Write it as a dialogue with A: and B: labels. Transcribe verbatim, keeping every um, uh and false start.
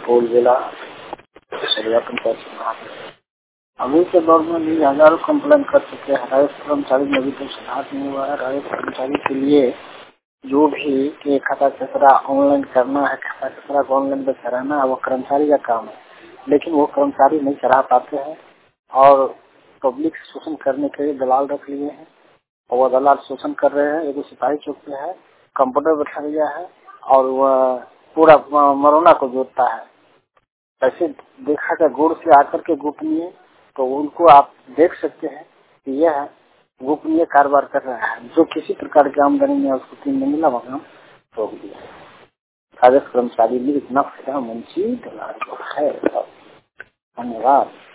A: सुपौल जिला सरिया पंचायत चुनाव। अभी के दौर में भी हजारों कंप्लेन कर चुके हैं। राजस्व कर्मचारी में अभी तक सुधार नहीं हुआ है। राजस्व कर्मचारी के लिए जो भी के खाता कचरा ऑनलाइन करना है, खाता कचरा को ऑनलाइन पे कराना है, वो कर्मचारी का काम है, लेकिन वो कर्मचारी नहीं करा पाते हैं और पब्लिक शोषण करने के लिए दलाल रख लिए हैं और वो दलाल शोषण कर रहे हैं। एक सिपाही चौक पे है, कंप्यूटर बैठा लिया है और वह पूरा मरोना को जोड़ता है। ऐसे देखा जाए गोड़ से आकर के गोपनीय, तो उनको आप देख सकते हैं कि यह गोपनीय कारोबार कर रहा है। जो किसी प्रकार की आमदनी में उसको तीन में मिला वहाँ रोक दिया। राजस्व कर्मचारी में इतना फायदा मुंशी दलाल है। धन्यवाद।